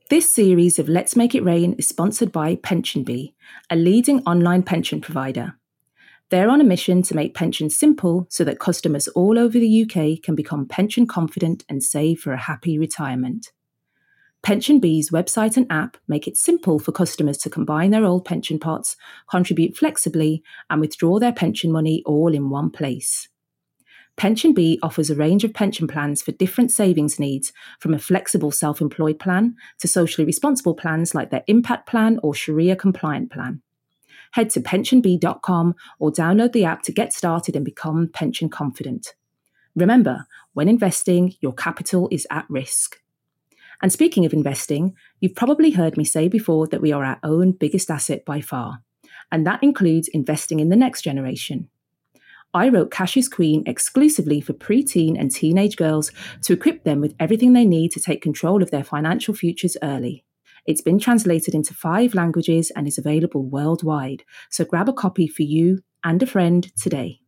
This series of Let's Make It Rain is sponsored by PensionBee, a leading online pension provider. They're on a mission to make pensions simple so that customers all over the UK can become pension confident and save for a happy retirement. PensionBee's website and app make it simple for customers to combine their old pension pots, contribute flexibly, and withdraw their pension money all in one place. PensionBee offers a range of pension plans for different savings needs, from a flexible self-employed plan to socially responsible plans like their Impact Plan or Sharia compliant plan. Head to pensionbee.com or download the app to get started and become pension confident. Remember, when investing, your capital is at risk. And speaking of investing, you've probably heard me say before that we are our own biggest asset by far, and that includes investing in the next generation. I wrote Cash is Queen exclusively for preteen and teenage girls to equip them with everything they need to take control of their financial futures early. It's been translated into 5 languages and is available worldwide, so grab a copy for you and a friend today.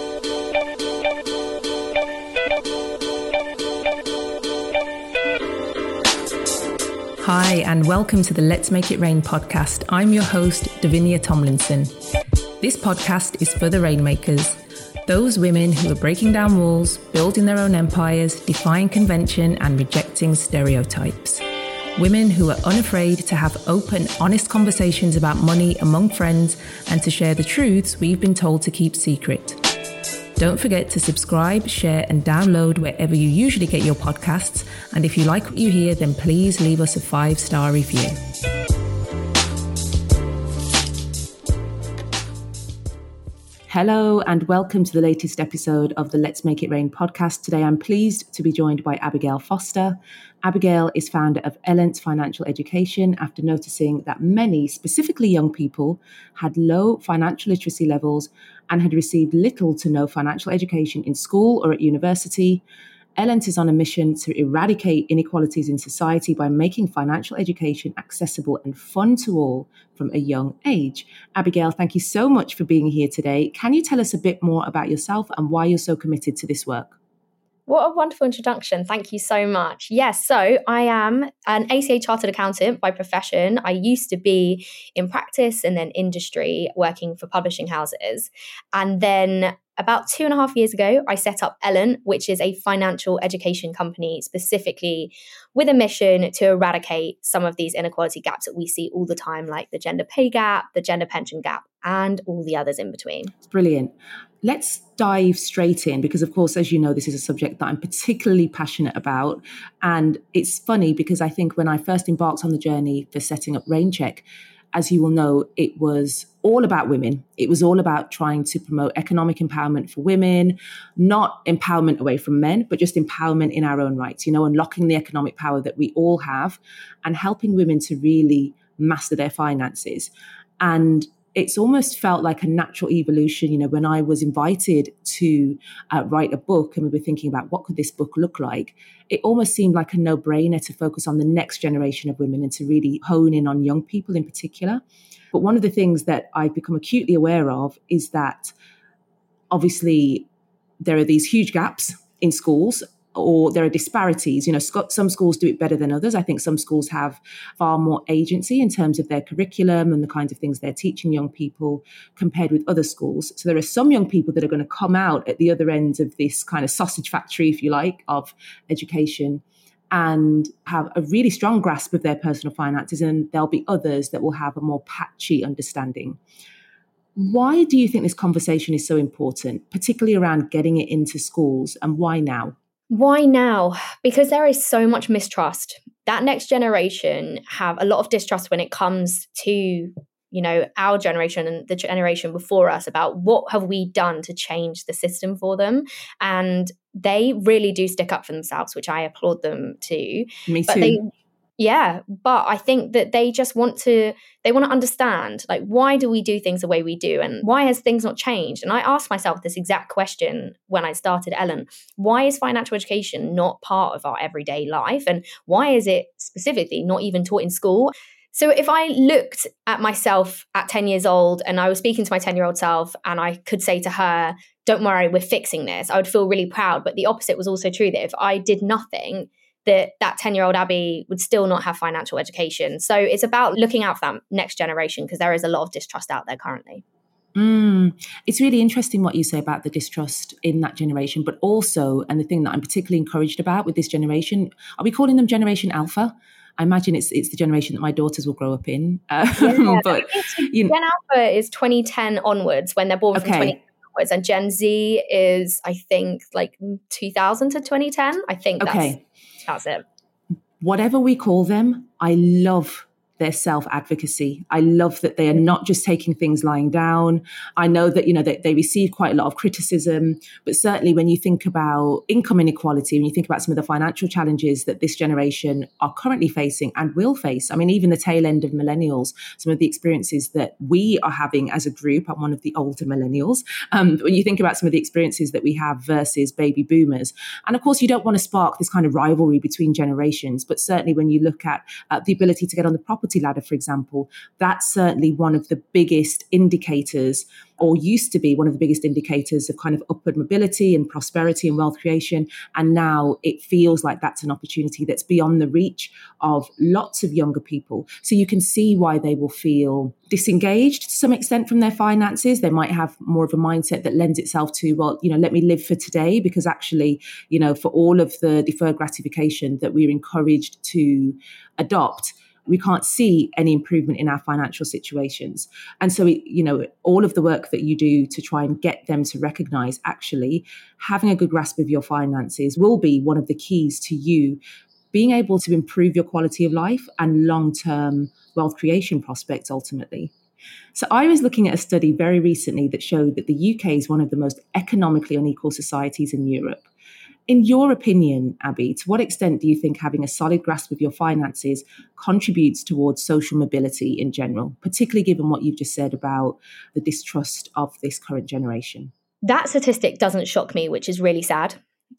Hi, and welcome to the Let's Make It Rain podcast. I'm your host, Davinia Tomlinson. This podcast is for the rainmakers. Those women who are breaking down walls, building their own empires, defying convention and rejecting stereotypes. Women who are unafraid to have open, honest conversations about money among friends and to share the truths we've been told to keep secret. Don't forget to subscribe, share and download wherever you usually get your podcasts. And if you like what you hear, then please leave us a 5-star review. Hello and welcome to the latest episode of the Let's Make It Rain podcast. Today I'm pleased to be joined by Abigail Foster. Abigail is founder of Ellent Financial Education after noticing that many, specifically young people, had low financial literacy levels and had received little to no financial education in school or at university. Ellent is on a mission to eradicate inequalities in society by making financial education accessible and fun to all from a young age. Abigail, thank you so much for being here today. Can you tell us a bit more about yourself and why you're so committed to this work? What a wonderful introduction. Thank you so much. Yes, so I am an ACA chartered accountant by profession. I used to be in practice and then industry working for publishing houses. And then about 2.5 years ago, I set up Ellent, which is a financial education company specifically with a mission to eradicate some of these inequality gaps that we see all the time, like the gender pay gap, the gender pension gap, and all the others in between. Brilliant. Let's dive straight in because, of course, as you know, this is a subject that I'm particularly passionate about. And it's funny because I think when I first embarked on the journey for setting up RainCheck, as you will know, it was all about women. It was all about trying to promote economic empowerment for women, not empowerment away from men, but just empowerment in our own rights, unlocking the economic power that we all have and helping women to really master their finances. And it's almost felt like a natural evolution, when I was invited to write a book and we were thinking about what could this book look like, it almost seemed like a no-brainer to focus on the next generation of women and to really hone in on young people in particular. But one of the things that I've become acutely aware of is that obviously there are these huge gaps in schools, or there are disparities. Some schools do it better than others. I think some schools have far more agency in terms of their curriculum and the kinds of things they're teaching young people compared with other schools. So there are some young people that are going to come out at the other end of this kind of sausage factory, if you like, of education and have a really strong grasp of their personal finances. And there'll be others that will have a more patchy understanding. Why do you think this conversation is so important, particularly around getting it into schools, and why now? Why now? Because there is so much mistrust. That next generation have a lot of distrust when it comes to, our generation and the generation before us about what have we done to change the system for them. And they really do stick up for themselves, which I applaud them to. Me too. But I think that they want to understand, like, why do we do things the way we do and why has things not changed? And I asked myself this exact question when I started Ellent. Why is financial education not part of our everyday life? And why is it specifically not even taught in school? So if I looked at myself at 10 years old and I was speaking to my 10-year-old self and I could say to her, don't worry, we're fixing this, I would feel really proud. But the opposite was also true, that if I did nothing, that 10-year-old Abby would still not have financial education. So it's about looking out for that next generation, because there is a lot of distrust out there currently. It's really interesting what you say about the distrust in that generation, but also, and the thing that I'm particularly encouraged about with this generation, are we calling them Generation Alpha? I imagine it's the generation that my daughters will grow up in. But Gen Alpha is 2010 onwards, when they're born from 2010 onwards, and Gen Z is, I think, like 2000 to 2010. I think that's it. Whatever we call them, I love their self-advocacy. I love that they are not just taking things lying down. I know that, they receive quite a lot of criticism, but certainly when you think about income inequality, when you think about some of the financial challenges that this generation are currently facing and will face, I mean, even the tail end of millennials, some of the experiences that we are having as a group, I'm one of the older millennials, when you think about some of the experiences that we have versus baby boomers. And of course, you don't want to spark this kind of rivalry between generations, but certainly when you look at the ability to get on the property ladder, for example, that's certainly one of the biggest indicators, or used to be one of the biggest indicators of kind of upward mobility and prosperity and wealth creation. And now it feels like that's an opportunity that's beyond the reach of lots of younger people. So you can see why they will feel disengaged to some extent from their finances. They might have more of a mindset that lends itself to, well, let me live for today, because actually, for all of the deferred gratification that we're encouraged to adopt, we can't see any improvement in our financial situations. And so, all of the work that you do to try and get them to recognize actually having a good grasp of your finances will be one of the keys to you being able to improve your quality of life and long-term wealth creation prospects ultimately. So I was looking at a study very recently that showed that the UK is one of the most economically unequal societies in Europe. In your opinion, Abby, to what extent do you think having a solid grasp of your finances contributes towards social mobility in general, particularly given what you've just said about the distrust of this current generation? That statistic doesn't shock me, which is really sad.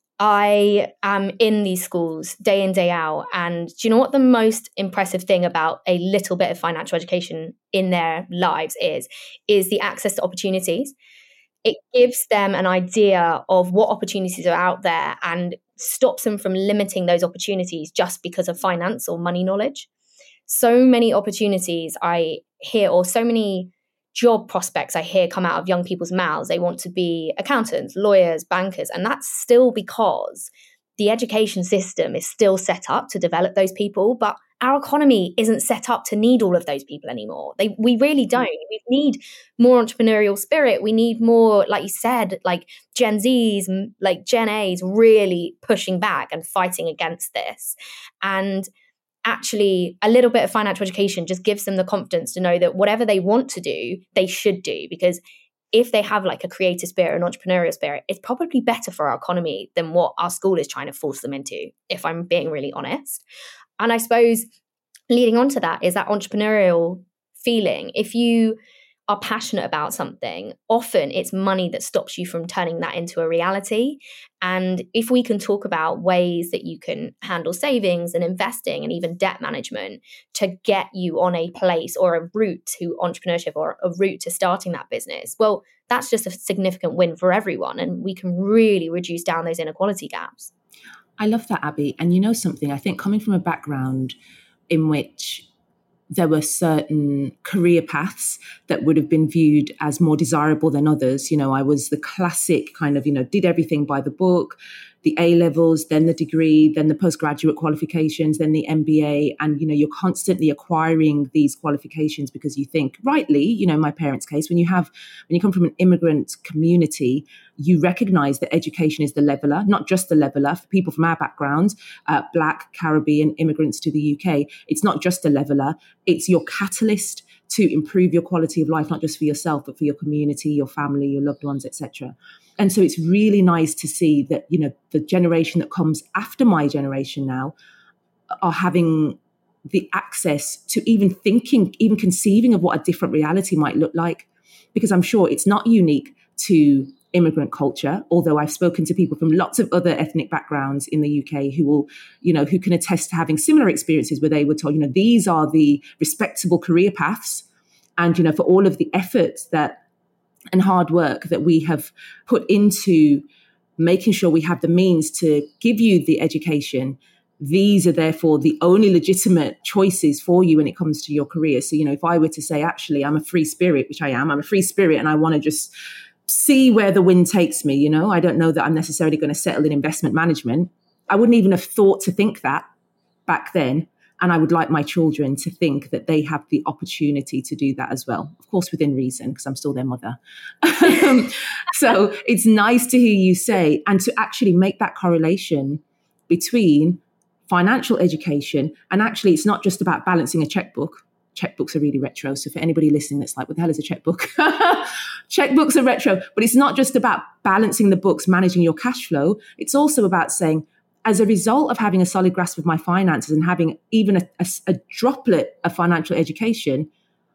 I am in these schools day in, day out. And do you know what the most impressive thing about a little bit of financial education in their lives is the access to opportunities? It gives them an idea of what opportunities are out there and stops them from limiting those opportunities just because of finance or money knowledge. So many opportunities I hear, or so many job prospects I hear come out of young people's mouths. They want to be accountants, lawyers, bankers, and that's still because the education system is still set up to develop those people, but our economy isn't set up to need all of those people anymore. We really don't. We need more entrepreneurial spirit. We need more, like you said, like Gen Zs, like Gen As really pushing back and fighting against this. And actually, a little bit of financial education just gives them the confidence to know that whatever they want to do, they should do. Because if they have like a creative spirit, an entrepreneurial spirit, it's probably better for our economy than what our school is trying to force them into, if I'm being really honest. And I suppose leading on to that is that entrepreneurial feeling. If you are passionate about something, often it's money that stops you from turning that into a reality. And if we can talk about ways that you can handle savings and investing and even debt management to get you on a place or a route to entrepreneurship or a route to starting that business, well, that's just a significant win for everyone. And we can really reduce down those inequality gaps. I love that, Abby. And you know something, I think coming from a background in which there were certain career paths that would have been viewed as more desirable than others. I was the classic kind of, did everything by the book, the A-levels, then the degree, then the postgraduate qualifications, then the MBA. And, you're constantly acquiring these qualifications because you think, rightly, in my parents' case, when you come from an immigrant community, you recognize that education is the leveler, not just the leveler for people from our backgrounds, Black, Caribbean immigrants to the UK. It's not just a leveler, it's your catalyst to improve your quality of life, not just for yourself, but for your community, your family, your loved ones, etc. And so it's really nice to see that, the generation that comes after my generation now are having the access to even thinking, even conceiving of what a different reality might look like. Because I'm sure it's not unique to immigrant culture, although I've spoken to people from lots of other ethnic backgrounds in the UK who will, who can attest to having similar experiences where they were told, these are the respectable career paths. And, for all of the effort and hard work that we have put into making sure we have the means to give you the education, these are therefore the only legitimate choices for you when it comes to your career. So, if I were to say, actually, I'm a free spirit, which I am, I'm a free spirit and I want to just see where the wind takes me, I don't know that I'm necessarily going to settle in investment management. I wouldn't even have thought to think that back then. And I would like my children to think that they have the opportunity to do that as well. Of course, within reason, because I'm still their mother. So it's nice to hear you say, and to actually make that correlation between financial education. And actually, it's not just about balancing a checkbook. Checkbooks are really retro. So for anybody listening that's like, what the hell is a checkbook? Checkbooks are retro. But it's not just about balancing the books, managing your cash flow. It's also about saying, as a result of having a solid grasp of my finances and having even a droplet of financial education,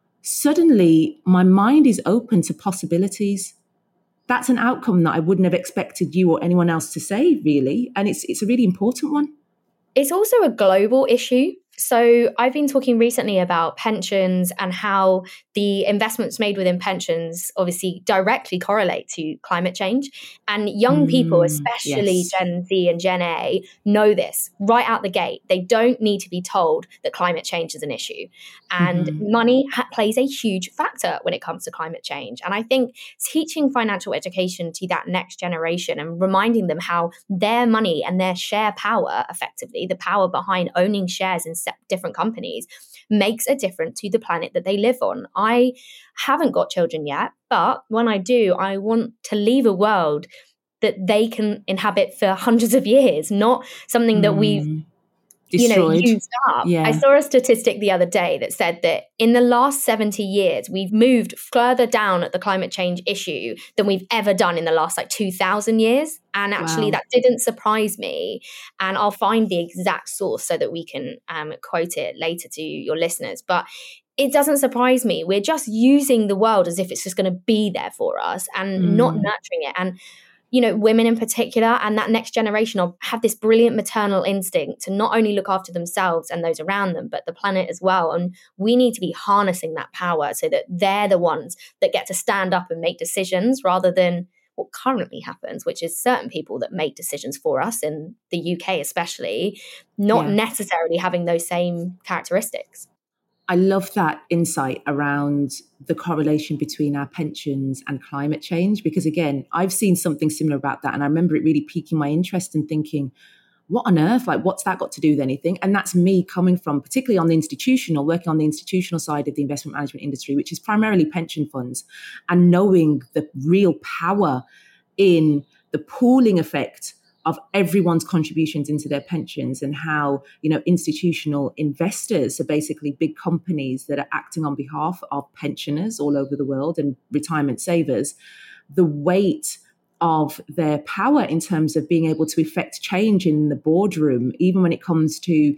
suddenly my mind is open to possibilities. That's an outcome that I wouldn't have expected you or anyone else to say, really. And it's a really important one. It's also a global issue. So I've been talking recently about pensions and how the investments made within pensions obviously directly correlate to climate change. And young people, especially yes. Gen Z and Gen A, know this right out the gate. They don't need to be told that climate change is an issue. And money plays a huge factor when it comes to climate change. And I think teaching financial education to that next generation and reminding them how their money and their share power, effectively, the power behind owning shares in different companies, makes a difference to the planet that they live on. I haven't got children yet, but when I do, I want to leave a world that they can inhabit for hundreds of years, not something that we've destroyed. Used up. Yeah. I saw a statistic the other day that said that in the last 70 years, we've moved further down at the climate change issue than we've ever done in the last 2,000 years. And actually, that didn't surprise me. And I'll find the exact source so that we can quote it later to your listeners. But it doesn't surprise me. We're just using the world as if it's just going to be there for us and not nurturing it. And women in particular and that next generation have this brilliant maternal instinct to not only look after themselves and those around them, but the planet as well. And we need to be harnessing that power so that they're the ones that get to stand up and make decisions rather than what currently happens, which is certain people that make decisions for us in the UK especially, not necessarily having those same characteristics. I love that insight around the correlation between our pensions and climate change, because again, I've seen something similar about that. And I remember it really piquing my interest and thinking, what on earth? What's that got to do with anything? And that's me coming from, particularly on the institutional, working on the institutional side of the investment management industry, which is primarily pension funds, and knowing the real power in the pooling effect of everyone's contributions into their pensions, and how, institutional investors are basically big companies that are acting on behalf of pensioners all over the world and retirement savers. The weight of their power in terms of being able to effect change in the boardroom, even when it comes to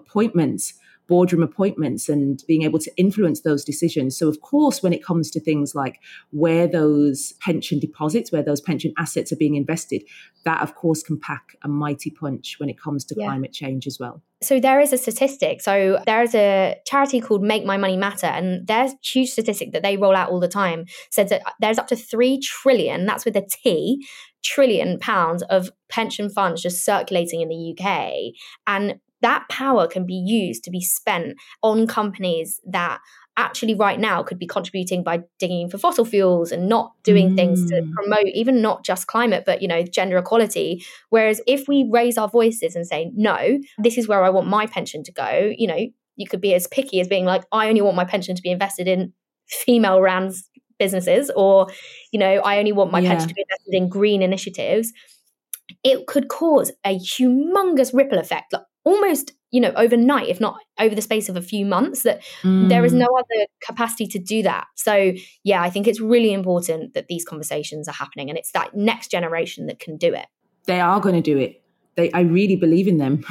boardroom appointments, and being able to influence those decisions. So, of course, when it comes to things like where those pension deposits, where those pension assets are being invested, that, of course, can pack a mighty punch when it comes to climate change as well. So there is a statistic. So there's a charity called Make My Money Matter, and there's a huge statistic that they roll out all the time, says that there's up to 3 trillion, that's with a T, trillion pounds of pension funds just circulating in the UK. And that power can be used to be spent on companies that actually right now could be contributing by digging for fossil fuels and not doing things to promote even not just climate, but, gender equality. Whereas if we raise our voices and say, no, this is where I want my pension to go, you could be as picky as being like, I only want my pension to be invested in female ran businesses, or, I only want my pension to be invested in green initiatives. It could cause a humongous ripple effect, almost, overnight, if not over the space of a few months, that there is no other capacity to do that. So, I think it's really important that these conversations are happening, and it's that next generation that can do it. They are going to do it. I really believe in them.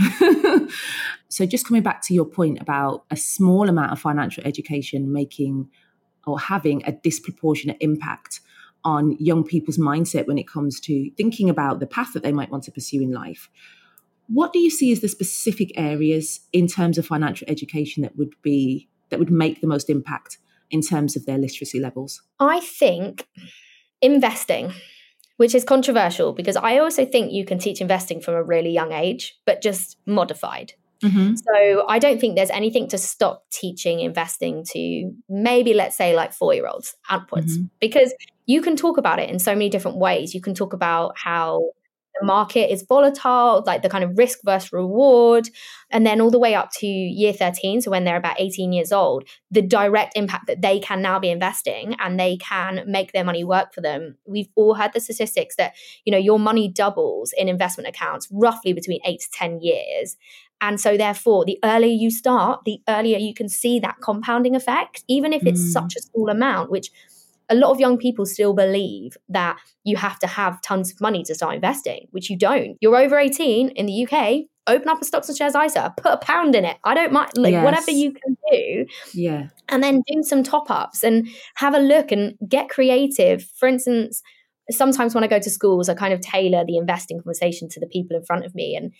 So just coming back to your point about a small amount of financial education making or having a disproportionate impact on young people's mindset when it comes to thinking about the path that they might want to pursue in life. What do you see as the specific areas in terms of financial education that would make the most impact in terms of their literacy levels? I think investing, which is controversial because I also think you can teach investing from a really young age, but just modified. Mm-hmm. So I don't think there's anything to stop teaching investing to maybe, let's say, like 4-year-olds upwards, because you can talk about it in so many different ways. You can talk about how the market is volatile, like the kind of risk versus reward, and then all the way up to year 13, so when they're about 18 years old, the direct impact that they can now be investing and they can make their money work for them. We've all heard the statistics that, your money doubles in investment accounts roughly between 8 to 10 years. And so therefore, the earlier you start, the earlier you can see that compounding effect, even if it's such a small amount, which a lot of young people still believe that you have to have tons of money to start investing, which you don't. You're over 18 in the UK, open up a stocks and shares ISA, put £1 in it. I don't mind, whatever you can do. Yeah. And then do some top ups and have a look and get creative. For instance, sometimes when I go to schools, I kind of tailor the investing conversation to the people in front of me. And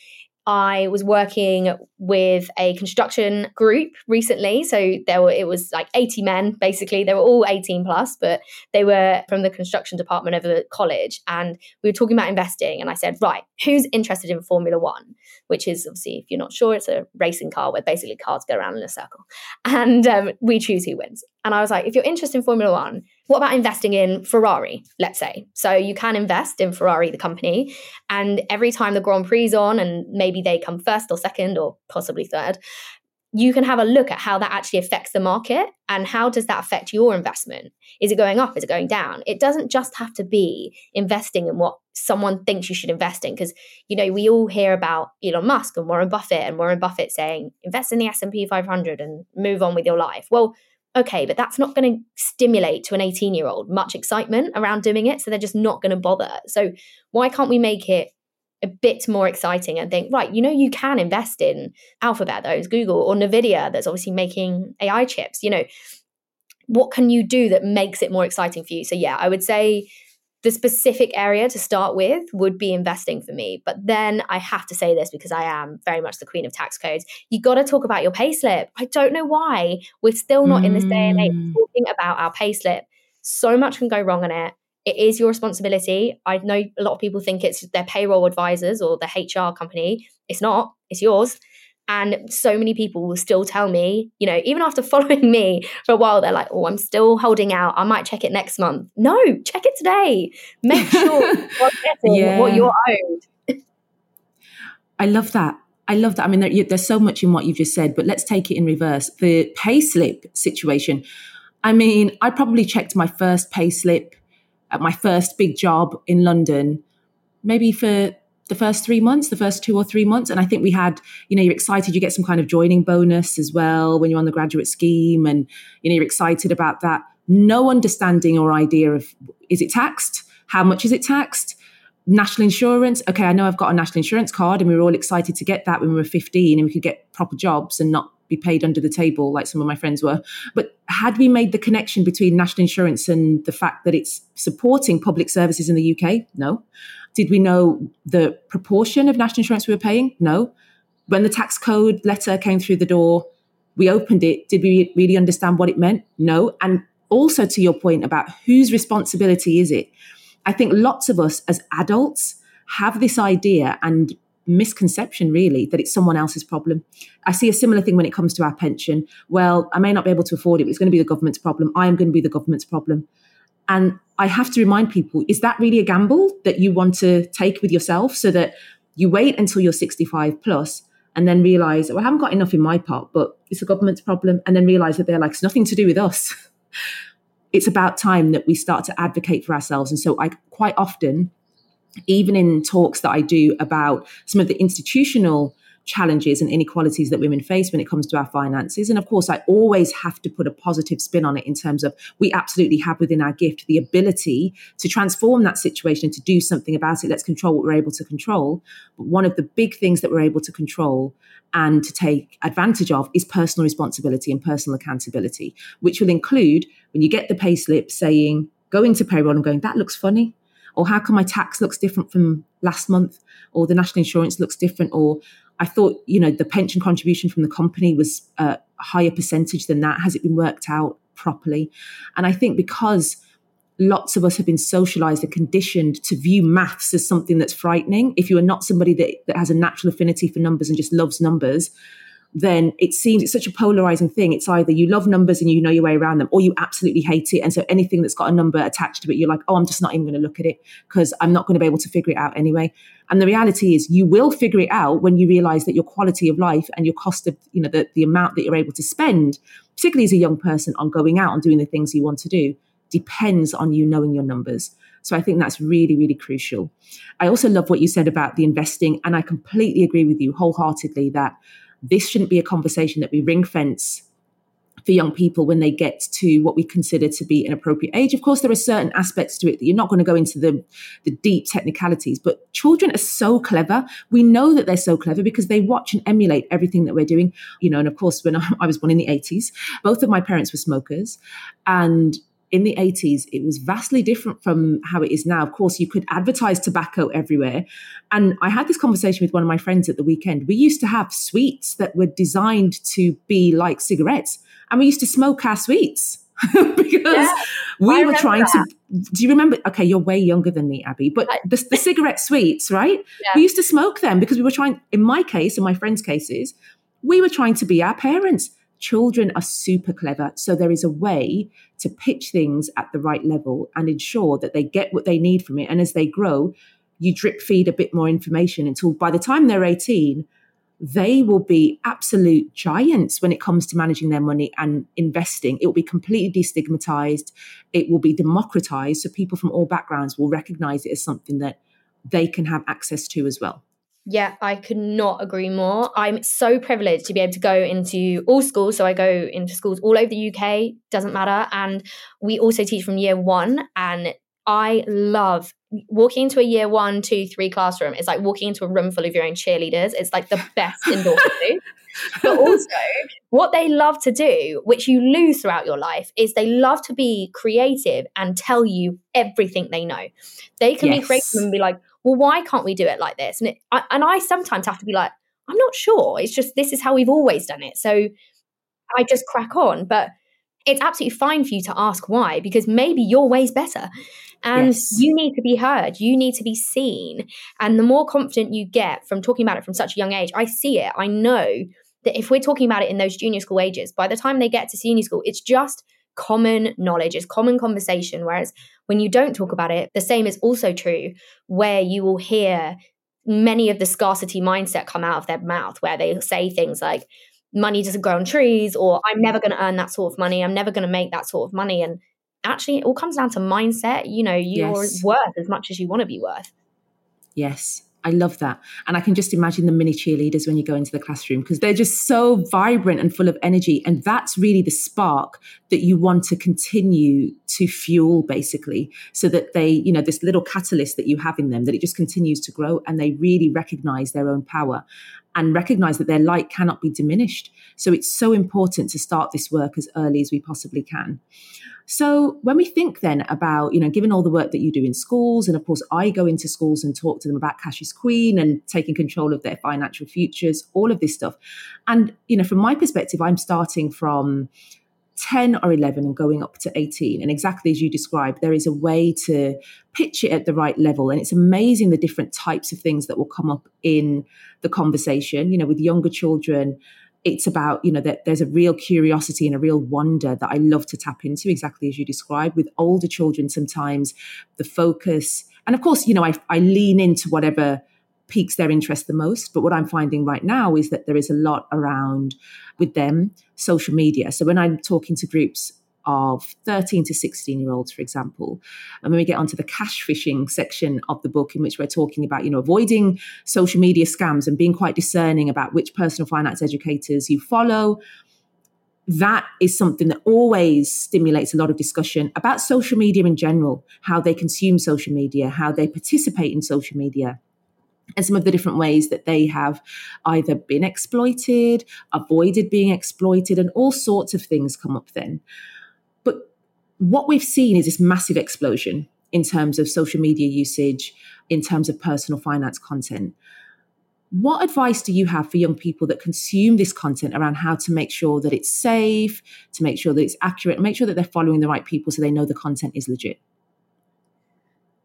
I was working with a construction group recently. So it was like 80 men, basically. They were all 18 plus, but they were from the construction department of the college. And we were talking about investing. And I said, right, who's interested in Formula One? Which is obviously, if you're not sure, it's a racing car where basically cars go around in a circle. And we choose who wins. And I was like, if you're interested in Formula One, what about investing in Ferrari, let's say? So you can invest in Ferrari, the company, and every time the Grand Prix is on and maybe they come first or second or possibly third, you can have a look at how that actually affects the market and how does that affect your investment? Is it going up? Is it going down? It doesn't just have to be investing in what someone thinks you should invest in, because, we all hear about Elon Musk and Warren Buffett saying, invest in the S&P 500 and move on with your life. Well, okay, but that's not going to stimulate to an 18-year-old much excitement around doing it. So they're just not going to bother. So why can't we make it a bit more exciting and think, right, you can invest in Alphabet, those Google, or Nvidia that's obviously making AI chips. What can you do that makes it more exciting for you? So yeah, I would say the specific area to start with would be investing for me. But then I have to say this because I am very much the queen of tax codes. You got to talk about your payslip. I don't know why we're still not in this day and age talking about our payslip. So much can go wrong on it. It is your responsibility. I know a lot of people think it's their payroll advisors or the HR company. It's not. It's yours. And so many people will still tell me, even after following me for a while, they're like, oh, I'm still holding out. I might check it next month. No, check it today. Make sure you're getting what you're owed. I love that. I mean, there's so much in what you've just said, but let's take it in reverse. The payslip situation. I mean, I probably checked my first payslip at my first big job in London, maybe for the first 3 months, the first 2 or 3 months. And I think we had, you're excited, you get some kind of joining bonus as well when you're on the graduate scheme, and, you're excited about that. No understanding or idea of, is it taxed? How much is it taxed? National insurance. Okay, I know I've got a national insurance card, and we were all excited to get that when we were 15 and we could get proper jobs and not be paid under the table like some of my friends were. But had we made the connection between national insurance and the fact that it's supporting public services in the UK? No. Did we know the proportion of national insurance we were paying? No. When the tax code letter came through the door, we opened it. Did we really understand what it meant? No. And also to your point about whose responsibility is it? I think lots of us as adults have this idea and misconception really that it's someone else's problem. I see a similar thing when it comes to our pension. Well, I may not be able to afford it, but it's going to be the government's problem. I am going to be the government's problem. And I have to remind people, is that really a gamble that you want to take with yourself, so that you wait until you're 65 plus and then realize, well, I haven't got enough in my pot, but it's the government's problem, and then realize that they're like, it's nothing to do with us. It's about time that we start to advocate for ourselves. And so I quite often, even in talks that I do about some of the institutional challenges and inequalities that women face when it comes to our finances. And of course, I always have to put a positive spin on it in terms of we absolutely have within our gift the ability to transform that situation, to do something about it. Let's control what we're able to control. But one of the big things that we're able to control and to take advantage of is personal responsibility and personal accountability, which will include when you get the pay slip saying, going to payroll and going, that looks funny. Or how come my tax looks different from last month? Or the national insurance looks different? Or I thought, the pension contribution from the company was a higher percentage than that. Has it been worked out properly? And I think because lots of us have been socialized and conditioned to view maths as something that's frightening. If you are not somebody that has a natural affinity for numbers and just loves numbers, then it seems it's such a polarizing thing. It's either you love numbers and you know your way around them, or you absolutely hate it. And so anything that's got a number attached to it, you're like, oh, I'm just not even going to look at it because I'm not going to be able to figure it out anyway. And the reality is you will figure it out when you realize that your quality of life and your cost of, the amount that you're able to spend, particularly as a young person, on going out and doing the things you want to do, depends on you knowing your numbers. So I think that's really, really crucial. I also love what you said about the investing. And I completely agree with you wholeheartedly that this shouldn't be a conversation that we ring fence for young people when they get to what we consider to be an appropriate age. Of course, there are certain aspects to it that you're not going to go into the deep technicalities, but children are so clever. We know that they're so clever because they watch and emulate everything that we're doing. And of course, when I was born in the 80s, both of my parents were smokers. And in the 80s, it was vastly different from how it is now. Of course, you could advertise tobacco everywhere. And I had this conversation with one of my friends at the weekend. We used to have sweets that were designed to be like cigarettes. And we used to smoke our sweets because we were trying to. Do you remember? Okay, you're way younger than me, Abby. But the cigarette sweets, right? Yeah. We used to smoke them because we were trying, in my case, in my friends' cases, we were trying to be our parents. Children are super clever. So there is a way to pitch things at the right level and ensure that they get what they need from it. And as they grow, you drip feed a bit more information until by the time they're 18, they will be absolute giants when it comes to managing their money and investing. It will be completely destigmatized. It will be democratized. So people from all backgrounds will recognize it as something that they can have access to as well. Yeah, I could not agree more. I'm so privileged to be able to go into all schools. So I go into schools all over the UK, doesn't matter. And we also teach from year 1. And I love walking into a year 1, 2, 3 classroom. It's like walking into a room full of your own cheerleaders. It's like the best indoor to do. But also what they love to do, which you lose throughout your life, is they love to be creative and tell you everything they know. They can be creative and be like, well, why can't we do it like this? And I sometimes have to be like, I'm not sure. It's just, this is how we've always done it. So I just crack on. But it's absolutely fine for you to ask why, because maybe your way's better. And you need to be heard. You need to be seen. And the more confident you get from talking about it from such a young age, I see it. I know that if we're talking about it in those junior school ages, by the time they get to senior school, it's just common knowledge, it's common conversation. Whereas when you don't talk about it, the same is also true, where you will hear many of the scarcity mindset come out of their mouth, where they say things like, money doesn't grow on trees, or I'm never going to earn that sort of money, I'm never going to make that sort of money. And actually, it all comes down to mindset. You're worth as much as you want to be worth. Yes. I love that. And I can just imagine the mini cheerleaders when you go into the classroom, because they're just so vibrant and full of energy. And that's really the spark that you want to continue to fuel, basically, so that they, this little catalyst that you have in them, that it just continues to grow and they really recognize their own power and recognize that their light cannot be diminished. So it's so important to start this work as early as we possibly can. So when we think then about, given all the work that you do in schools, and of course I go into schools and talk to them about Cash is Queen and taking control of their financial futures, all of this stuff. And, from my perspective, I'm starting from 10 or 11 and going up to 18. And exactly as you described, there is a way to pitch it at the right level. And it's amazing the different types of things that will come up in the conversation, with younger children. It's about, that there's a real curiosity and a real wonder that I love to tap into, exactly as you described. With older children, sometimes the focus, and of course, I lean into whatever piques their interest the most. But what I'm finding right now is that there is a lot around with them, social media. So when I'm talking to groups of 13 to 16-year-olds, for example, and when we get onto the cash fishing section of the book, in which we're talking about, avoiding social media scams and being quite discerning about which personal finance educators you follow, that is something that always stimulates a lot of discussion about social media in general, how they consume social media, how they participate in social media, and some of the different ways that they have either been exploited, avoided being exploited, and all sorts of things come up then. But what we've seen is this massive explosion in terms of social media usage, in terms of personal finance content. What advice do you have for young people that consume this content around how to make sure that it's safe, to make sure that it's accurate, and make sure that they're following the right people so they know the content is legit?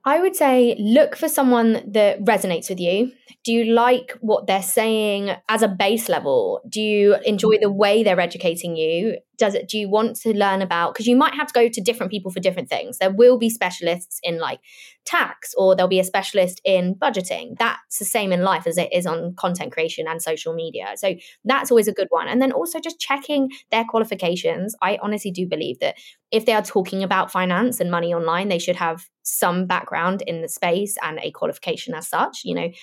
I would say look for someone that resonates with you. Do you like what they're saying as a base level? Do you enjoy the way they're educating you? Do you want to learn about, because you might have to go to different people for different things. There will be specialists in like tax, or there'll be a specialist in budgeting. That's the same in life as it is on content creation and social media. So that's always a good one. And then also just checking their qualifications. I honestly do believe that if they are talking about finance and money online, they should have some background in the space and a qualification as such.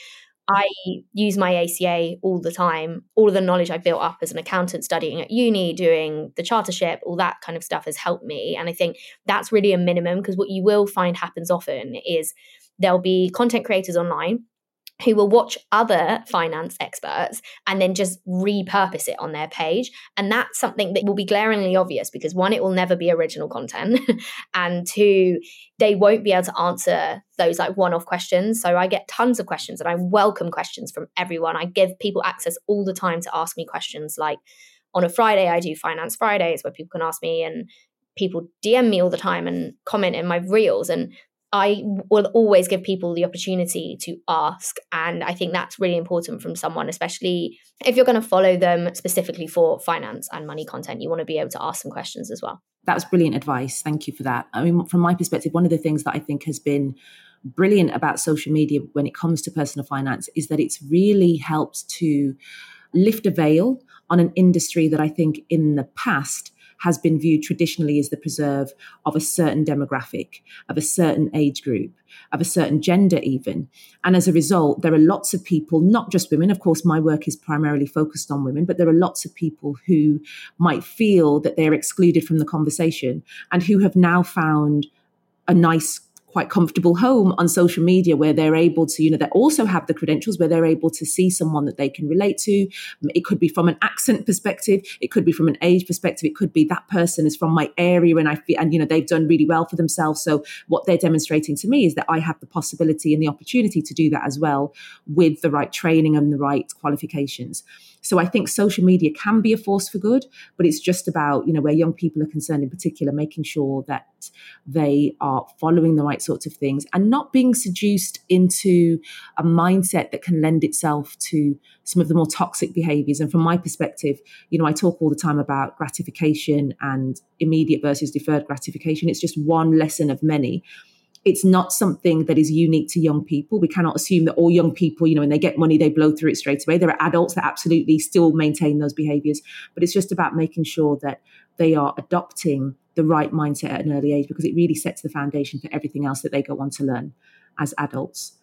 I use my ACA all the time. All of the knowledge I built up as an accountant, studying at uni, doing the chartership, all that kind of stuff has helped me. And I think that's really a minimum, because what you will find happens often is there'll be content creators online who will watch other finance experts and then just repurpose it on their page. And that's something that will be glaringly obvious, because one, it will never be original content. And two, they won't be able to answer those like one-off questions. So I get tons of questions, and I welcome questions from everyone. I give people access all the time to ask me questions. Like on a Friday, I do Finance Fridays where people can ask me, and people DM me all the time and comment in my reels. And I will always give people the opportunity to ask. And I think that's really important from someone, especially if you're going to follow them specifically for finance and money content. You want to be able to ask some questions as well. That was brilliant advice. Thank you for that. I mean, from my perspective, one of the things that I think has been brilliant about social media when it comes to personal finance is that it's really helped to lift a veil on an industry that I think in the past has been viewed traditionally as the preserve of a certain demographic, of a certain age group, of a certain gender even. And as a result, there are lots of people, not just women, of course, my work is primarily focused on women, but there are lots of people who might feel that they're excluded from the conversation and who have now found a nice, quite comfortable home on social media where they're able to, they also have the credentials where they're able to see someone that they can relate to. It could be from an accent perspective. It could be from an age perspective. It could be that person is from my area and I feel, and, they've done really well for themselves. So what they're demonstrating to me is that I have the possibility and the opportunity to do that as well with the right training and the right qualifications. So I think social media can be a force for good, but it's just about, where young people are concerned in particular, making sure that they are following the right sorts of things and not being seduced into a mindset that can lend itself to some of the more toxic behaviors. And from my perspective, I talk all the time about gratification and immediate versus deferred gratification. It's just one lesson of many. It's not something that is unique to young people. We cannot assume that all young people, when they get money, they blow through it straight away. There are adults that absolutely still maintain those behaviors, but it's just about making sure that they are adopting the right mindset at an early age, because it really sets the foundation for everything else that they go on to learn as adults.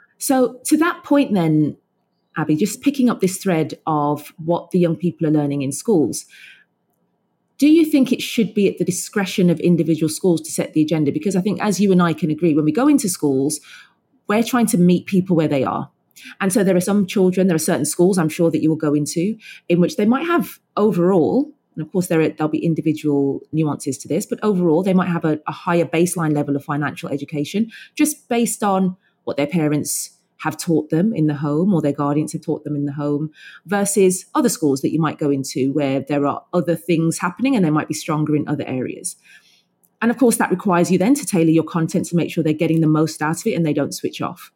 So to that point then, Abby, just picking up this thread of what the young people are learning in schools, do you think it should be at the discretion of individual schools to set the agenda? Because I think, as you and I can agree, when we go into schools, we're trying to meet people where they are. And so there are some children, there are certain schools I'm sure that you will go into in which they might have overall, and of course there'll be individual nuances to this, but overall they might have a higher baseline level of financial education just based on what their parents have taught them in the home or their guardians have taught them in the home, versus other schools that you might go into where there are other things happening and they might be stronger in other areas. And of course, that requires you then to tailor your content to make sure they're getting the most out of it and they don't switch off.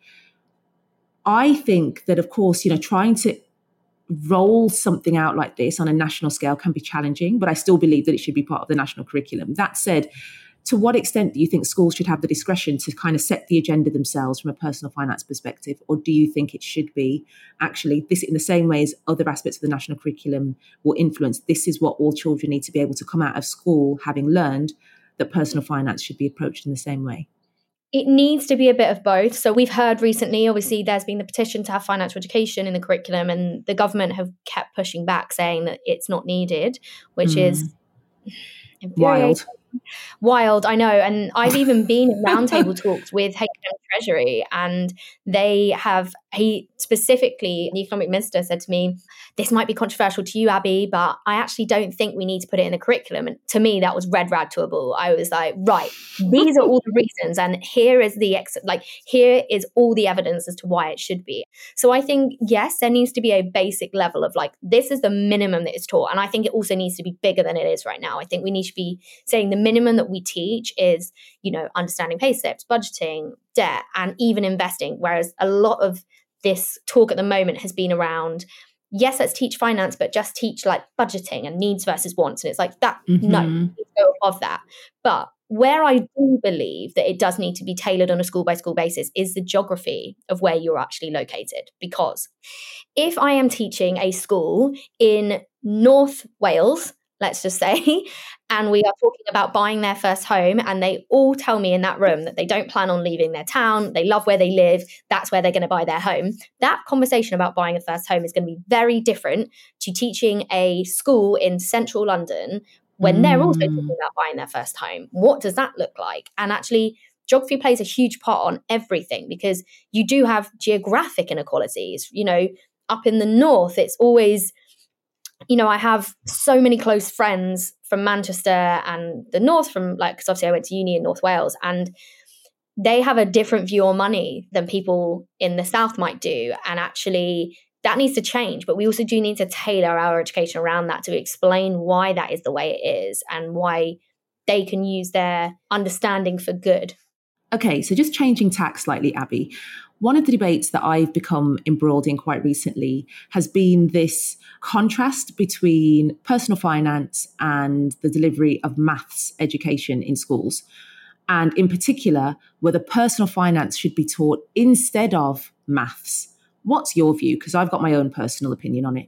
I think that, of course, trying to roll something out like this on a national scale can be challenging, but I still believe that it should be part of the national curriculum. That said, to what extent do you think schools should have the discretion to kind of set the agenda themselves from a personal finance perspective? Or do you think it should be actually this, in the same way as other aspects of the national curriculum will influence, this is what all children need to be able to come out of school having learned, that personal finance should be approached in the same way? It needs to be a bit of both. So we've heard recently, obviously, there's been the petition to have financial education in the curriculum, and the government have kept pushing back, saying that it's not needed, which is Wild, I know. And I've even been in roundtable talks with HM Treasury, and he specifically, the economic minister said to me, this might be controversial to you, Abby, but I actually don't think we need to put it in the curriculum. And to me, that was red rag to a bull. I was like, right, these are all the reasons. And here is here is all the evidence as to why it should be. So I think, yes, there needs to be a basic level of this is the minimum that is taught. And I think it also needs to be bigger than it is right now. I think we need to be saying the minimum that we teach is, understanding pay slips, budgeting, debt and even investing. Whereas a lot of this talk at the moment has been around, yes, let's teach finance, but just teach like budgeting and needs versus wants. And it's like that, no, let's go above that. But where I do believe that it does need to be tailored on a school by school basis is the geography of where you're actually located. Because if I am teaching a school in North Wales, let's just say, and we are talking about buying their first home, and they all tell me in that room that they don't plan on leaving their town, they love where they live, that's where they're going to buy their home, that conversation about buying a first home is going to be very different to teaching a school in central London when they're also talking about buying their first home. What does that look like? And actually, geography plays a huge part on everything, because you do have geographic inequalities. You know, up in the north, it's always, you know, I have so many close friends from Manchester and the north, from like, because obviously I went to uni in North Wales, and they have a different view on money than people in the south might do. And actually, that needs to change. But we also do need to tailor our education around that to explain why that is the way it is and why they can use their understanding for good. Okay, so just changing tack slightly, Abby. One of the debates that I've become embroiled in quite recently has been this contrast between personal finance and the delivery of maths education in schools. And in particular, whether personal finance should be taught instead of maths. What's your view? Because I've got my own personal opinion on it.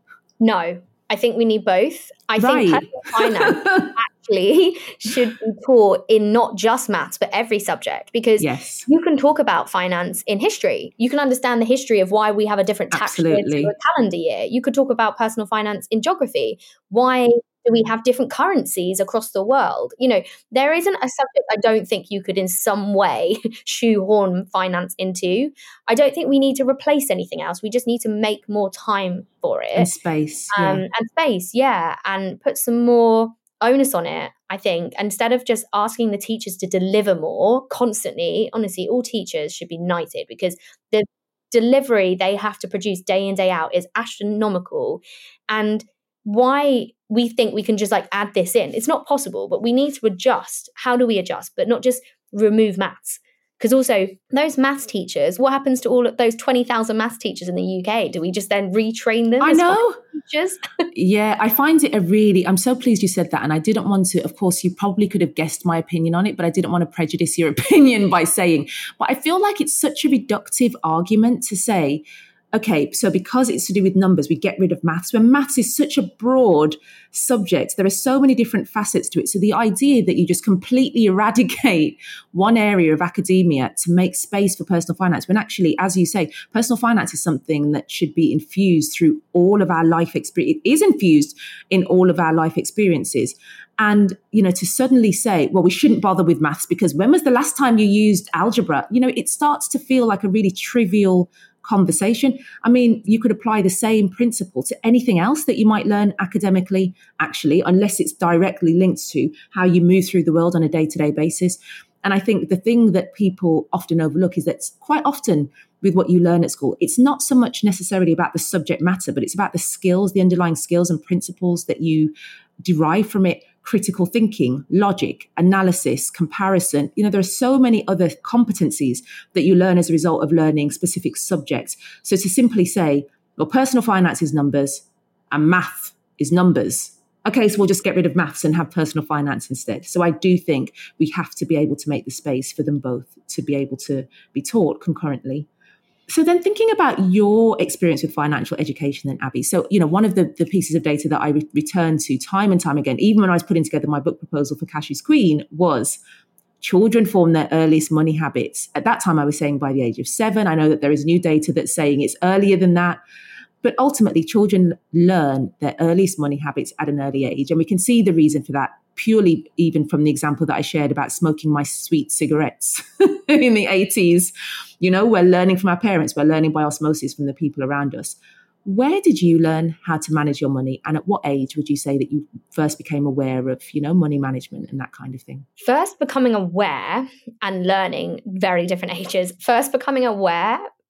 No, I think we need both. I think personal finance actually should be taught in not just maths, but every subject, because you can talk about finance in history. You can understand the history of why we have a different tax year to a calendar year. You could talk about personal finance in geography. Why do we have different currencies across the world? You know, there isn't a subject I don't think you could in some way shoehorn finance into. I don't think we need to replace anything else. We just need to make more time for it. And space. And space, and put some more onus on it, I think. Instead of just asking the teachers to deliver more constantly, honestly, all teachers should be knighted, because the delivery they have to produce day in, day out is astronomical. And why we think we can just like add this in, it's not possible, but we need to adjust. How do we adjust? But not just remove maths. Because also those maths teachers, what happens to all of those 20,000 maths teachers in the UK? Do we just then retrain them? I know. Teachers? Yeah, I find it I'm so pleased you said that. And I didn't want to, of course, you probably could have guessed my opinion on it, but I didn't want to prejudice your opinion by saying, but I feel like it's such a reductive argument to say, okay, so because it's to do with numbers, we get rid of maths, when maths is such a broad subject. There are so many different facets to it. So the idea that you just completely eradicate one area of academia to make space for personal finance, when actually, as you say, personal finance is something that should be infused through all of our life experience. It is infused in all of our life experiences. And, you know, to suddenly say, well, we shouldn't bother with maths because when was the last time you used algebra? You know, it starts to feel like a really trivial conversation. I mean, you could apply the same principle to anything else that you might learn academically, actually, unless it's directly linked to how you move through the world on a day-to-day basis. And I think the thing that people often overlook is that quite often with what you learn at school, it's not so much necessarily about the subject matter, but it's about the skills, the underlying skills and principles that you derive from it. Critical thinking, logic, analysis, comparison. You know, there are so many other competencies that you learn as a result of learning specific subjects. So to simply say, well, personal finance is numbers and math is numbers. Okay, so we'll just get rid of maths and have personal finance instead. So I do think we have to be able to make the space for them both to be able to be taught concurrently. So then thinking about your experience with financial education then, Abby, so, you know, one of the pieces of data that I return to time and time again, even when I was putting together my book proposal for Cashew's Queen, was children form their earliest money habits. At that time, I was saying by the age of 7. I know that there is new data that's saying it's earlier than that. But ultimately, children learn their earliest money habits at an early age. And we can see the reason for that purely even from the example that I shared about smoking my sweet cigarettes in the 80s. You know, we're learning from our parents. We're learning by osmosis from the people around us. Where did you learn how to manage your money? And at what age would you say that you first became aware of, you know, money management and that kind of thing? First becoming aware and learning, very different ages. First becoming aware,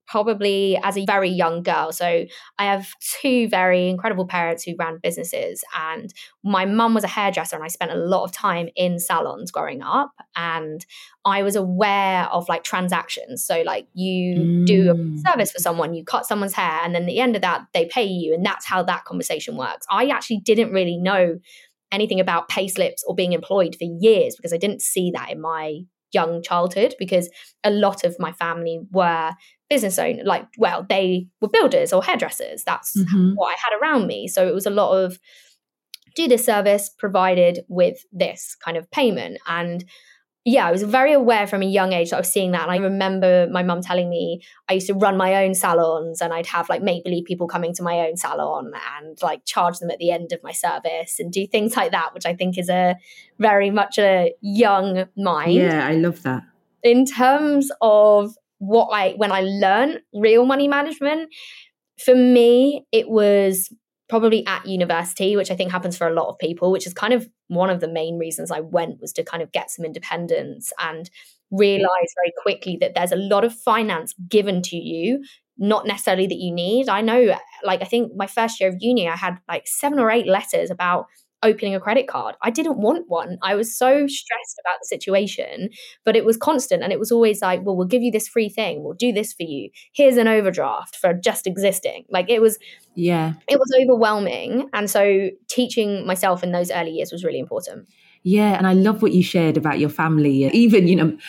probably as a very young girl. So I have two very incredible parents who ran businesses, and my mum was a hairdresser, and I spent a lot of time in salons growing up, and I was aware of like transactions. So like you do a service for someone, you cut someone's hair, and then at the end of that they pay you, and that's how that conversation works. I actually didn't really know anything about pay slips or being employed for years because I didn't see that in my young childhood, because a lot of my family were business owners, like, well, they were builders or hairdressers. That's what I had around me. So it was a lot of do this service provided with this kind of payment. And yeah, I was very aware from a young age that I was seeing that. And I remember my mum telling me I used to run my own salons, and I'd have like make-believe people coming to my own salon and like charge them at the end of my service and do things like that, which I think is a very much a young mind. Yeah, I love that. In terms of when I learned real money management, for me, it was probably at university, which I think happens for a lot of people, which is kind of one of the main reasons I went, was to kind of get some independence and realize very quickly that there's a lot of finance given to you, not necessarily that you need. I know, like, I think my first year of uni, I had like 7 or 8 letters about opening a credit card. I didn't want one. I was so stressed about the situation, but it was constant. And it was always like, well, we'll give you this free thing. We'll do this for you. Here's an overdraft for just existing. Like it was overwhelming. And so teaching myself in those early years was really important. Yeah, and I love what you shared about your family. Even,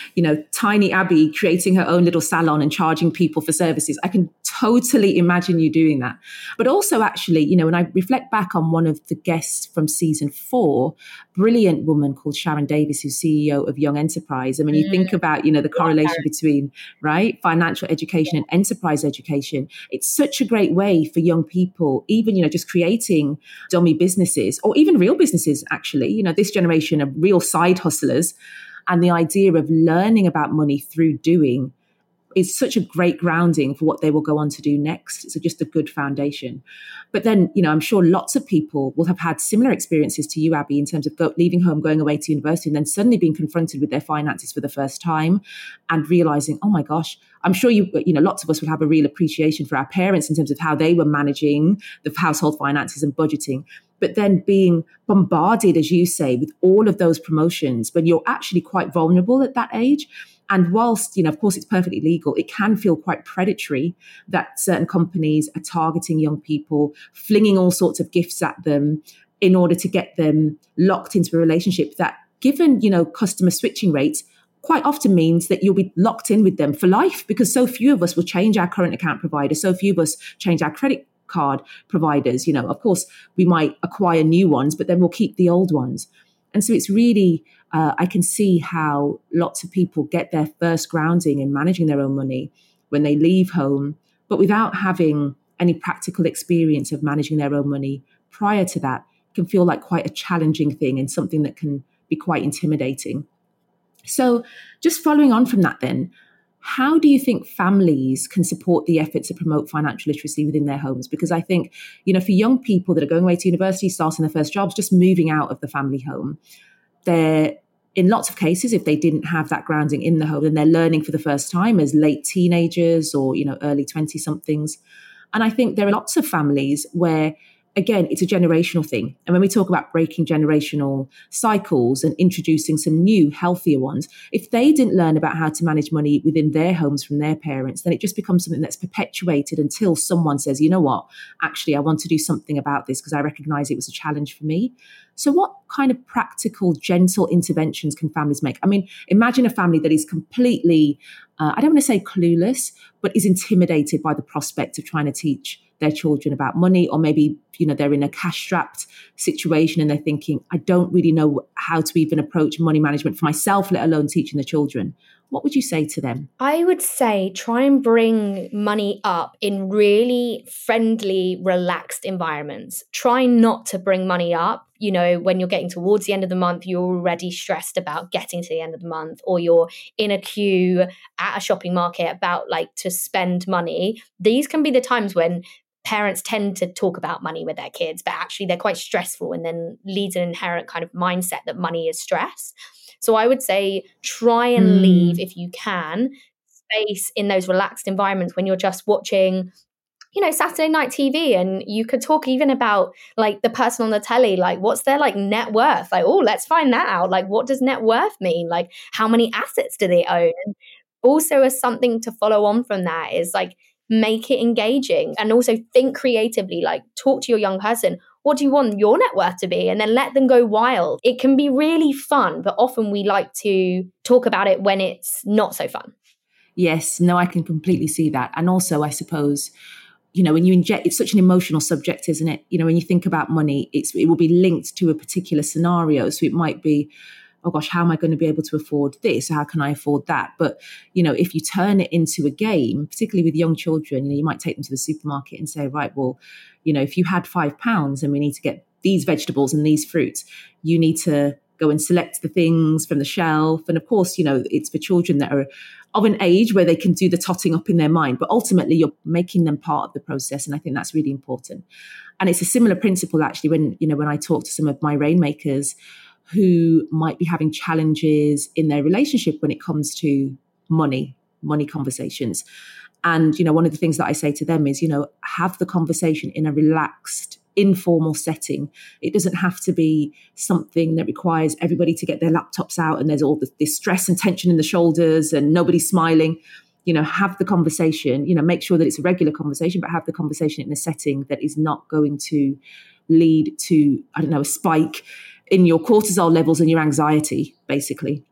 tiny Abby creating her own little salon and charging people for services. I can totally imagine you doing that. But also, actually, when I reflect back on one of the guests from season 4, brilliant woman called Sharon Davis, who's CEO of Young Enterprise. And when you think about, the correlation between, right, financial education and enterprise education, it's such a great way for young people, even, just creating dummy businesses or even real businesses, actually, this generation of real side hustlers, and the idea of learning about money through doing is such a great grounding for what they will go on to do next. It's just a good foundation. But then, I'm sure lots of people will have had similar experiences to you, Abby, in terms of leaving home, going away to university, and then suddenly being confronted with their finances for the first time and realizing, oh my gosh, I'm sure lots of us will have a real appreciation for our parents in terms of how they were managing the household finances and budgeting. But then being bombarded, as you say, with all of those promotions when you're actually quite vulnerable at that age. And whilst, of course, it's perfectly legal, it can feel quite predatory that certain companies are targeting young people, flinging all sorts of gifts at them in order to get them locked into a relationship that, given, customer switching rates, quite often means that you'll be locked in with them for life, because so few of us will change our current account provider, so few of us change our credit card providers. Of course, we might acquire new ones, but then we'll keep the old ones. And so it's really, I can see how lots of people get their first grounding in managing their own money when they leave home, but without having any practical experience of managing their own money prior to that, can feel like quite a challenging thing and something that can be quite intimidating. So just following on from that then, how do you think families can support the efforts to promote financial literacy within their homes? Because I think, for young people that are going away to university, starting their first jobs, just moving out of the family home, they're, in lots of cases, if they didn't have that grounding in the home, then they're learning for the first time as late teenagers or, early 20-somethings. And I think there are lots of families where, again, it's a generational thing. And when we talk about breaking generational cycles and introducing some new, healthier ones, if they didn't learn about how to manage money within their homes from their parents, then it just becomes something that's perpetuated until someone says, you know what, actually, I want to do something about this because I recognize it was a challenge for me. So what kind of practical, gentle interventions can families make? I mean, imagine a family that is completely, I don't want to say clueless, but is intimidated by the prospect of trying to teach their children about money, or maybe, they're in a cash-strapped situation and they're thinking, I don't really know how to even approach money management for myself, let alone teaching the children. What would you say to them? I would say try and bring money up in really friendly, relaxed environments. Try not to bring money up, when you're getting towards the end of the month, you're already stressed about getting to the end of the month, or you're in a queue at a shopping market about to spend money. These can be the times when parents tend to talk about money with their kids, but actually they're quite stressful, and then leads an inherent kind of mindset that money is stress. So I would say try and leave, if you can, space in those relaxed environments when you're just watching, Saturday night TV, and you could talk even about like the person on the telly, like what's their like net worth? Like, oh, let's find that out. Like, what does net worth mean? Like, how many assets do they own? And also, as something to follow on from that is like make it engaging and also think creatively, like talk to your young person. What do you want your net worth to be? And then let them go wild. It can be really fun, but often we like to talk about it when it's not so fun. Yes, no, I can completely see that. And also, I suppose, when you inject, it's such an emotional subject, isn't it? When you think about money, it will be linked to a particular scenario. So it might be, oh gosh, how am I going to be able to afford this? How can I afford that? But, if you turn it into a game, particularly with young children, you might take them to the supermarket and say, right, well, if you had £5 and we need to get these vegetables and these fruits, you need to go and select the things from the shelf. And of course, it's for children that are of an age where they can do the totting up in their mind, but ultimately you're making them part of the process. And I think that's really important. And it's a similar principle actually when I talk to some of my rainmakers who might be having challenges in their relationship when it comes to money conversations. And, one of the things that I say to them is, have the conversation in a relaxed, informal setting. It doesn't have to be something that requires everybody to get their laptops out and there's all this stress and tension in the shoulders and nobody's smiling. Have the conversation, make sure that it's a regular conversation, but have the conversation in a setting that is not going to lead to, a spike in your cortisol levels and your anxiety, basically.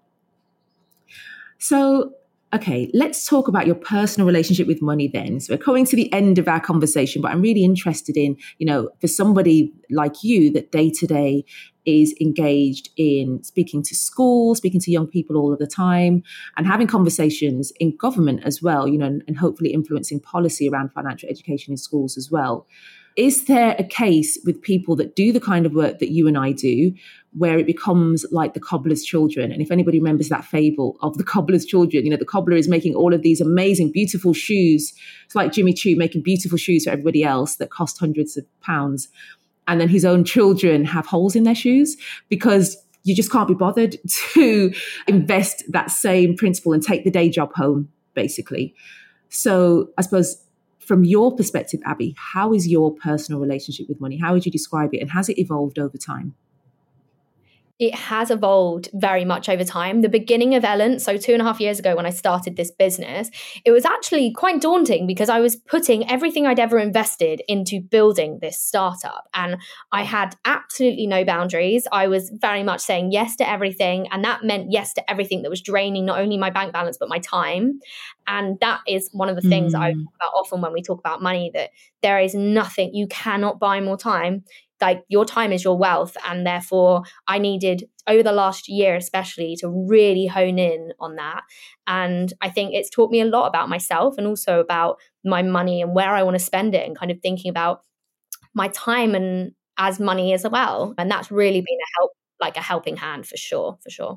So, okay, let's talk about your personal relationship with money then. So we're coming to the end of our conversation, but I'm really interested in, for somebody like you that day to day is engaged in speaking to schools, speaking to young people all of the time and having conversations in government as well, and hopefully influencing policy around financial education in schools as well. Is there a case with people that do the kind of work that you and I do where it becomes like the cobbler's children? And if anybody remembers that fable of the cobbler's children, the cobbler is making all of these amazing, beautiful shoes. It's like Jimmy Choo making beautiful shoes for everybody else that cost hundreds of pounds. And then his own children have holes in their shoes because you just can't be bothered to invest that same principle and take the day job home, basically. So I suppose, from your perspective, Abby, how is your personal relationship with money? How would you describe it? And has it evolved over time? It has evolved very much over time. The beginning of Ellen, so 2.5 years ago when I started this business, it was actually quite daunting because I was putting everything I'd ever invested into building this startup. And I had absolutely no boundaries. I was very much saying yes to everything. And that meant yes to everything that was draining not only my bank balance, but my time. And that is one of the things I talk about often when we talk about money, that there is nothing, you cannot buy more time. Like, your time is your wealth. And therefore I needed, over the last year especially, to really hone in on that. And I think it's taught me a lot about myself and also about my money and where I want to spend it, and kind of thinking about my time and as money as well. And that's really been a helping hand for sure.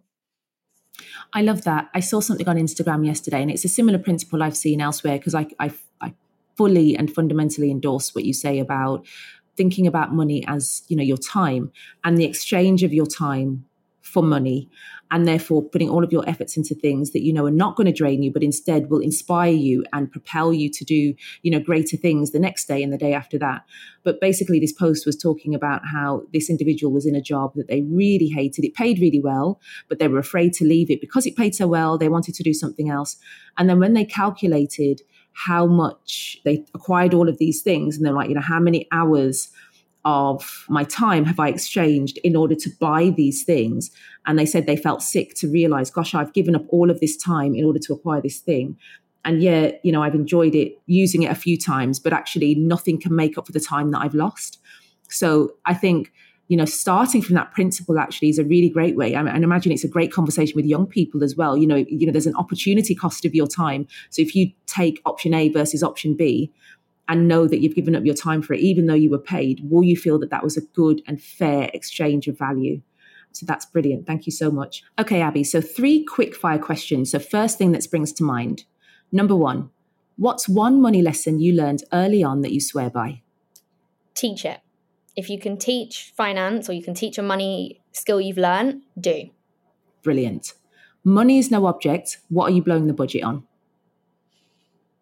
I love that. I saw something on Instagram yesterday, and it's a similar principle I've seen elsewhere, because I fully and fundamentally endorse what you say about thinking about money as, your time and the exchange of your time for money, and therefore putting all of your efforts into things that are not going to drain you, but instead will inspire you and propel you to do, greater things the next day and the day after that. But basically, this post was talking about how this individual was in a job that they really hated. It paid really well, but they were afraid to leave it because it paid so well. They wanted to do something else. And then when they calculated how much they acquired all of these things, and they're like, how many hours of my time have I exchanged in order to buy these things? And they said they felt sick to realize, gosh, I've given up all of this time in order to acquire this thing. And yet, I've enjoyed it, using it a few times, but actually nothing can make up for the time that I've lost. So I think, starting from that principle actually is a really great way. And imagine it's a great conversation with young people as well. There's an opportunity cost of your time. So if you take option A versus option B, and know that you've given up your time for it, even though you were paid, will you feel that that was a good and fair exchange of value? So that's brilliant. Thank you so much. Okay, Abby, so 3 quick fire questions. So first thing that springs to mind. Number 1, what's one money lesson you learned early on that you swear by? Teach it. If you can teach finance, or you can teach a money skill you've learned, do. Brilliant. Money is no object. What are you blowing the budget on?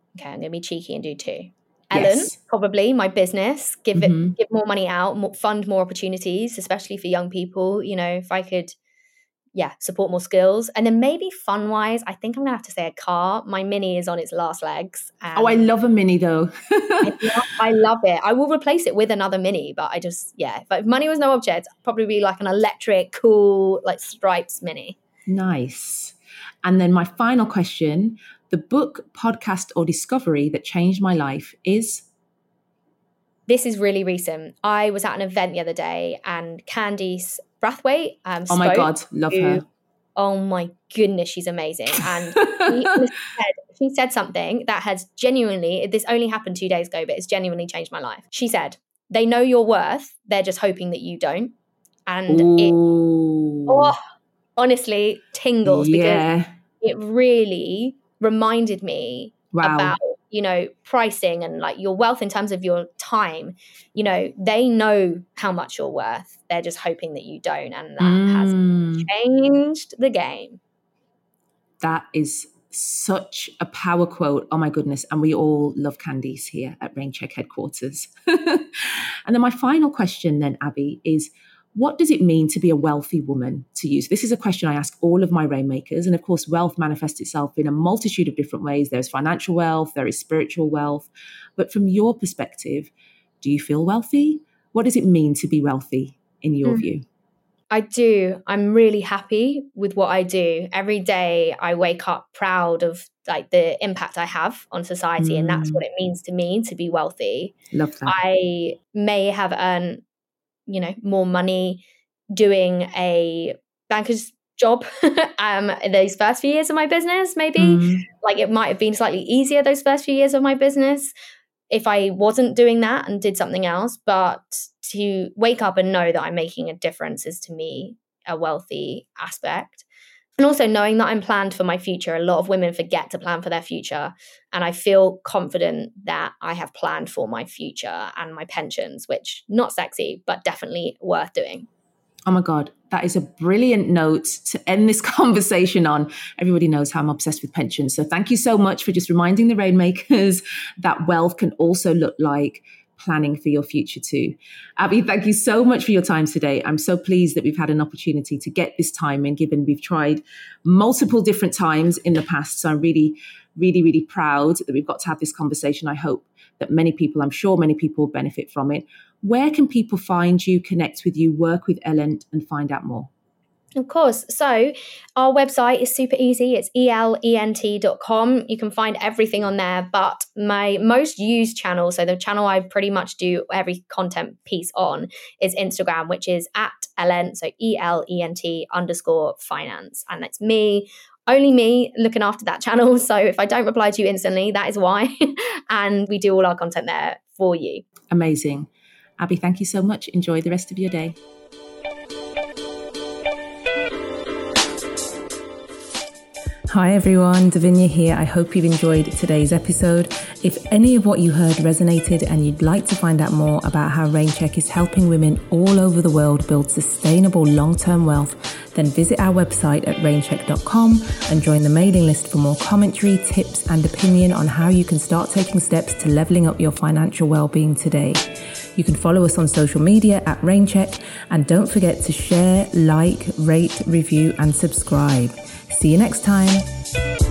Okay, I'm going to be cheeky and do 2. Yes. Ellen, probably my business, give more money out, fund more opportunities, especially for young people. You know, if I could, support more skills. And then maybe fun-wise, I think I'm going to have to say a car. My Mini is on its last legs. I love a Mini though. I love it. I will replace it with another Mini, but if money was no object, I'd probably be like an electric, cool, like stripes Mini. Nice. And then my final question, the book, podcast, or discovery that changed my life is? This is really recent. I was at an event the other day and Candice Brathwaite oh my God, love her. Oh my goodness, she's amazing. And she said something that has genuinely, this only happened 2 days ago, but it's genuinely changed my life. She said, they know your worth, they're just hoping that you don't. And honestly, tingles because it really reminded me about, you know, pricing and like your wealth in terms of your time. You know, they know how much you're worth. They're just hoping that you don't. And that has changed the game. That is such a power quote. Oh my goodness. And we all love Candice here at Raincheck headquarters. And then my final question then, Abby, is what does it mean to be a wealthy woman to you? So this is a question I ask all of my Rainmakers. And of course, wealth manifests itself in a multitude of different ways. There's financial wealth, there is spiritual wealth. But from your perspective, do you feel wealthy? What does it mean to be wealthy in your view? I do. I'm really happy with what I do. Every day I wake up proud of like the impact I have on society. And that's what it means to me to be wealthy. Love that. I may have earned, you know, more money doing a banker's job in those first few years of my business, maybe. Like it might have been slightly easier those first few years of my business if I wasn't doing that and did something else. But to wake up and know that I'm making a difference is to me a wealthy aspect. And also knowing that I'm planned for my future. A lot of women forget to plan for their future. And I feel confident that I have planned for my future and my pensions, which not sexy, but definitely worth doing. Oh my God, that is a brilliant note to end this conversation on. Everybody knows how I'm obsessed with pensions. So thank you so much for just reminding the Rainmakers that wealth can also look like planning for your future too. Abby, thank you so much for your time today. I'm so pleased that we've had an opportunity to get this time in, given we've tried multiple different times in the past. So I'm really, really, really proud that we've got to have this conversation. I hope that I'm sure many people benefit from it. Where can people find you, connect with you, work with Elent and find out more? Of course. So our website is super easy. It's elent.com. You can find everything on there. But my most used channel, so the channel I pretty much do every content piece on, is Instagram, which is @Elent, so ELENT_finance. And that's me, only me looking after that channel. So if I don't reply to you instantly, that is why. And we do all our content there for you. Amazing. Abby, thank you so much. Enjoy the rest of your day. Hi everyone, Davinia here. I hope you've enjoyed today's episode. If any of what you heard resonated and you'd like to find out more about how Raincheck is helping women all over the world build sustainable long-term wealth, then visit our website at raincheck.com and join the mailing list for more commentary, tips and opinion on how you can start taking steps to leveling up your financial well-being today. You can follow us on social media at Raincheck, and don't forget to share, like, rate, review and subscribe. See you next time.